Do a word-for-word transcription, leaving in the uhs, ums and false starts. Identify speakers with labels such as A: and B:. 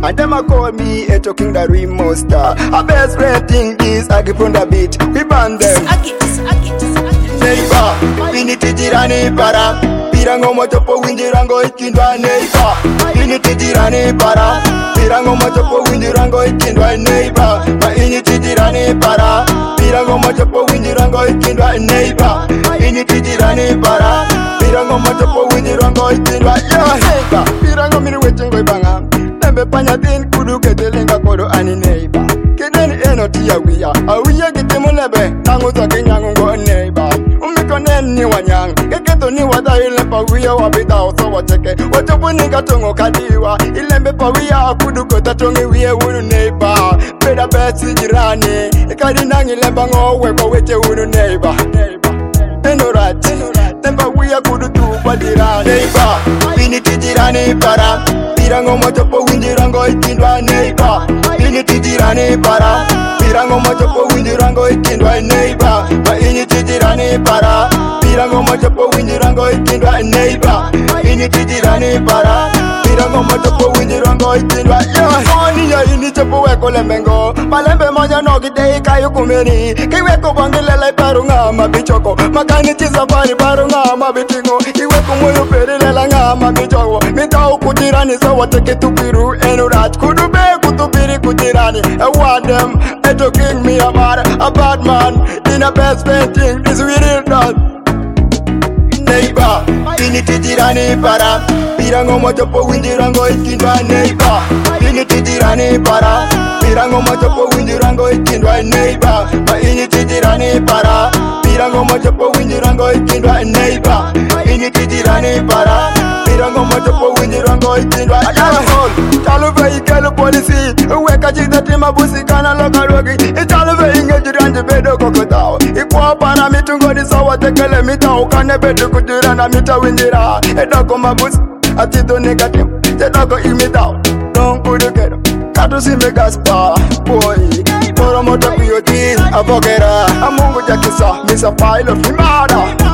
A: And them a call me a talking the real monster. A best rating is I give on the beat. We ban them. Neighbor, initi jirani para. Pirango motopo windirango ikindwa neighbor. Initi jirani para. Pirango motopo windirango ikindwa neighbor. Ma initi jirani para. Pirango motopo windirango ikindwa neighbor. Initi jirani para. Pirango motopo windirango ikindwa neighbor. Pirango mini wechengo ibanga. Nembe panya tin kudu ketelenga kodo ani neighbor. Kedeni enoti ya wia. Awiya kitemu lebe. Nangu zake nyangu ngo neighbor. Umikonen ni wanyang. Keketo ni wada ilempa wia wabida oso wacheke. Wachopu nika tongo kadiwa. Ilembe pa wia akudu kota tongi wia unu neighbor. Peda besi jirani. Ikadi nangi lempa ngowe kwa weche unu neighbor. Enorat, tempa wia kudu tu pa jirani. Neighbor, initi jirani para. Pirango motopo windirango ikindwa neighbor. Initi jirani para. Pirango motopo windirango ikindwa neighbor. Ma initi jirani para. Pirango motopo windirango ikindwa neighbor. Initi jirani para. Pirango motopo windirango ikindwa yeah. Oni ya initi weko lembengo. Malembe moja nogi dei kayu kumeni. Kiweko bangilele parunga mabichoko. Makani chisafari parunga mabitingo. Iweko moyo perilela nga mabichoko. Mitau kutirani so wateke tupiru enurat. Kudube kutupiri kutirani. I want them to king me about a bad man in a best painting. This we did not. Neighbor, initi jirani para. Pirango motopo windirango ikindwa neighbor. Initi jirani para. Pirango motopo windirango ikindwa neighbor. Ma initi jirani para. Pirango motopo windirango ikindwa neighbor. Initi jirani para. Pirango motopo windirango ikindwa alcohol. Chalu vehicle policy. Weka jita tima busi kana loka rogi. Chalu vehicle jirani bedo kokotao. Ikwa para mitungo di sawa tekele mita ukane bedo kudirana mita windira. Edoko mabusi. Atito negative. Jedoko imitao. Don't kudu kedo. Katu si megaspa. Boy. Poro moto kuyoti. Avogera. Amungu jakisa. Misa pilot. Imada.